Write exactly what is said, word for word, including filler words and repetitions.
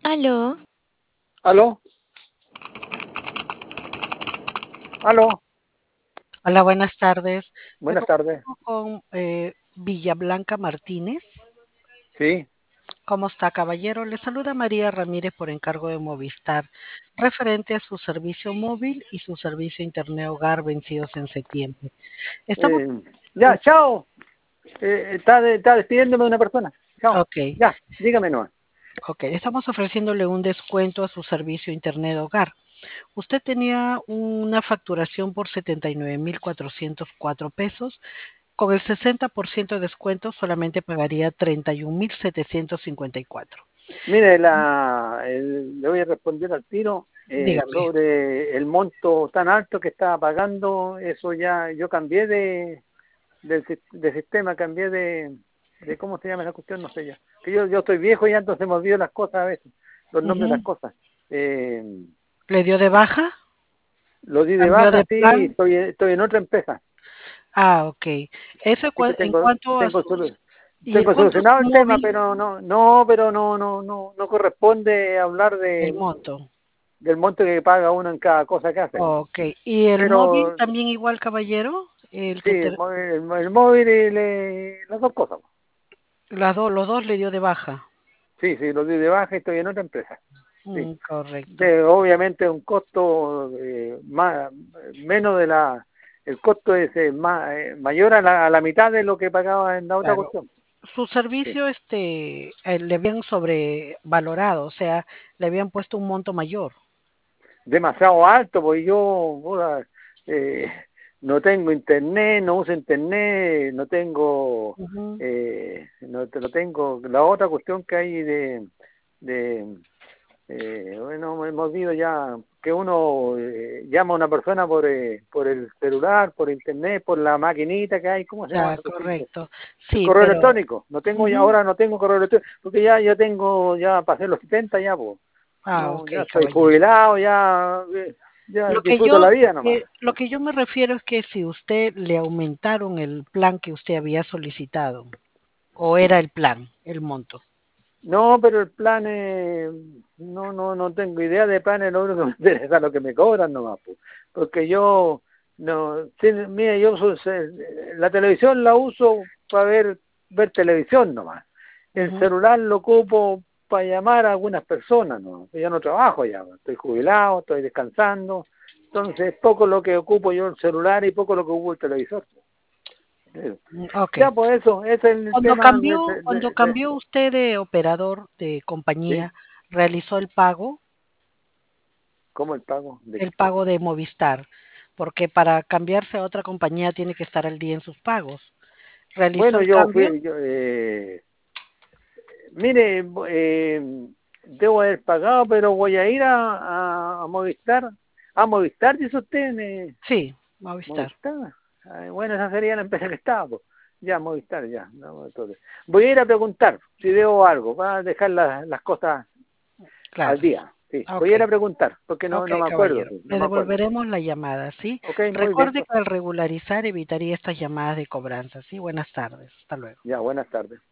Aló, ¿Aló? ¿Aló? Hola, buenas tardes. Me Buenas tardes. comunico con eh, Villablanca Martínez. Sí. ¿Cómo está, caballero? Le saluda María Ramírez por encargo de Movistar, referente a su servicio móvil y su servicio Internet Hogar vencidos en septiembre. Estamos, eh, ya, chao. Eh, está, de- está despidiéndome de una persona. Chao. ok, Ya, dígame nomás. ok. Estamos ofreciéndole un descuento a su servicio Internet Hogar. Usted tenía una facturación por setenta y nueve mil cuatrocientos cuatro pesos. Con el sesenta por ciento de descuento solamente pagaría treinta y un mil setecientos cincuenta y cuatro. Mire, la, el- le voy a responder al tiro eh, Dígame. sobre el monto tan alto que estaba pagando. Eso ya, yo cambié de, del sis- de sistema, cambié de, de, ¿cómo se llama esa cuestión? No sé ya. Que yo, yo estoy viejo y ya entonces me olvido las cosas a veces, los nombres de Ujú. las cosas. Eh, ¿Le dio de baja? lo di de ¿Cambió baja, de sí, plan? estoy, estoy en otra empresa. Ah, ok. Eso en Así que cua- en tengo, cuanto a tengo sus... solu- ¿Y en tengo cuanto a su solucionado el tema, móvil? pero no, no, pero no, no, no, no corresponde hablar El de monto. del monto que paga uno en cada cosa que hace. Ok. ¿Y el móvil Pero también igual, caballero? El sí, que el, te- móvil- el, el móvil y le- las dos cosas. las dos, los dos le dio de baja. Sí, sí, lo di de baja y estoy en otra empresa. Sí, Mm, correcto. de, obviamente un costo eh, más, menos de la, el costo es eh, más, eh, mayor a la, a la mitad de lo que pagaba en la otra Claro. cuestión. Su Sí. servicio, este, eh, le habían sobrevalorado, o sea, le habían puesto un monto mayor. Demasiado alto, porque yo puta, eh, no tengo internet, no uso internet, no tengo, Ujú. eh, no, te- no tengo, la otra cuestión que hay de, de eh, bueno, me hemos visto ya que uno eh, llama a una persona por, eh, por el celular, por internet, por la maquinita que hay, ¿cómo se llama Ya, esa cuestión? correcto. El Sí, correo pero electrónico, no tengo ya, ujú. ahora no tengo correo electrónico, porque ya yo tengo, ya pasé los setenta ya, pues. Ah, No, ok, ya estoy caballero. jubilado, ya, eh, ya Lo que disfruto yo, la lo vida nomás. que, lo que yo me refiero es que si usted le aumentaron el plan que usted había solicitado, o era el plan, el monto. No, pero el plan, eh, no, no, no tengo idea de planes, lo único que me interesa es lo que me cobran nomás, pues. Porque yo, no, sí, mira, yo uso, se- la televisión la uso para ver, ver televisión nomás. El Ujú. celular lo ocupo para llamar a algunas personas, ¿no? Yo no trabajo ya, estoy jubilado, estoy descansando, entonces poco lo que ocupo yo el celular y poco lo que ocupo el televisor. Eh, Mm, ok. Ya, pues eso, ese es el Cuando tema de, cambió, de, cuando de- de- cambió usted de operador de ¿sí? compañía, realizó el pago, ¿Cómo el pago? ¿De el qué pago cosa? de Movistar, porque para cambiarse a otra compañía tiene que estar al día en sus pagos. ¿Realizó Bueno, el yo cambio? fui, yo, eh, mire, eh, debo haber pagado, pero voy a ir a, a, a Movistar. A Movistar, dice usted, eh, Sí, Movistar. Movistar. Ay, bueno, esa sería la empresa que estaba, pues. Ya, Movistar, ya. No, entonces, voy a ir a preguntar si debo algo, para dejar las, las cosas al Claro. día. Sí, voy Ok. a ir a preguntar, porque no, Ok, no me acuerdo, caballero. sí, no Le me acuerdo. devolveremos la llamada, ¿sí? Ok, muy bien, Recuerde pues. que al regularizar evitaría estas llamadas de cobranza, ¿sí? Buenas tardes. Hasta luego. Ya, buenas tardes.